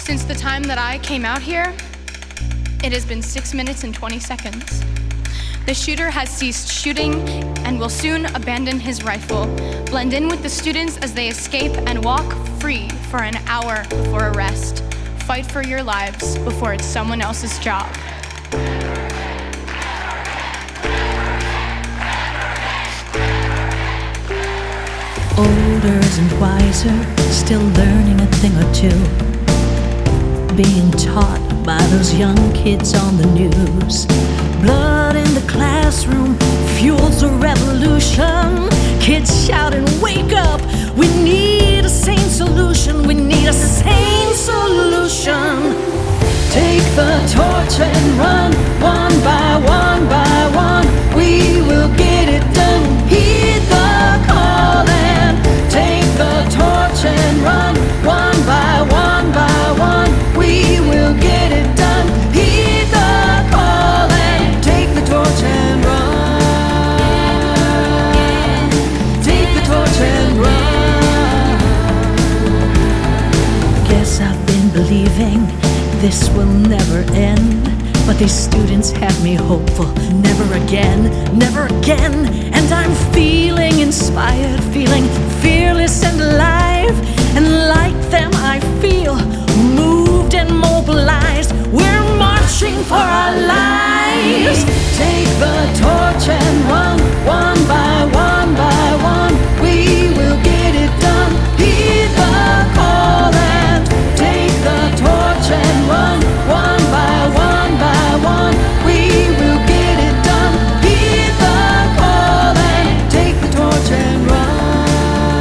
Since the time that I came out here, it has been 6 minutes and 20 seconds. The shooter has ceased shooting and will soon abandon his rifle, blend in with the students as they escape, and walk free for an hour before arrest. Fight for your lives before it's someone else's job. Older and wiser, still learning a thing or two, being taught by those young kids on the news. Blood in the classroom fuels a revolution. Kids shouting, wake up, we need a sane solution. We need a sane solution. Take the torch and run, one by one by one. We will get it done. Heed the call and take the torch and run, one by one by one. We will get it done. Heed the call and take the torch and run. Take the torch and run. Guess I've been believing this will never end, but these students have me hopeful. Never again, never again. And I'm feeling inspired, feeling fearless and alive. And like them I feel moved and mobilized. We're marching for our lives. Take the torch and run, one by one by one. We will get it done. Heed the call and take the torch and run, one by one by one. We will get it done. Heed the call and take the torch and run.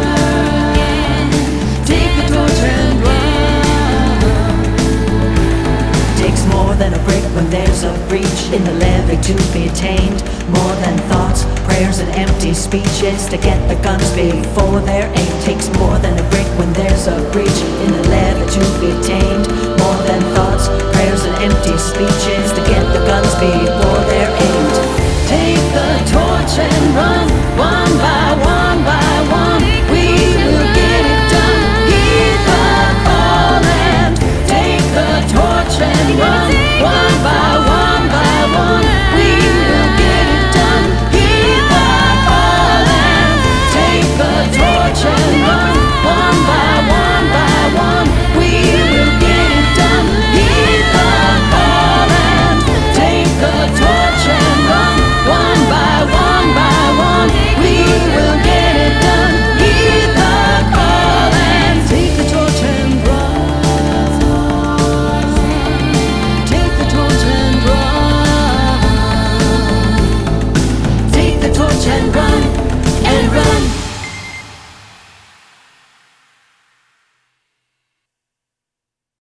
Take the torch and run. Takes more than a break when there's a breach in the levee to be attained. More than thoughts, prayers and empty speeches to get the guns before they're aimed. Takes more than a break when there's a breach in the levee to be attained. More than thoughts, prayers and empty speeches to get the guns before they're aimed. Take the torch and run, one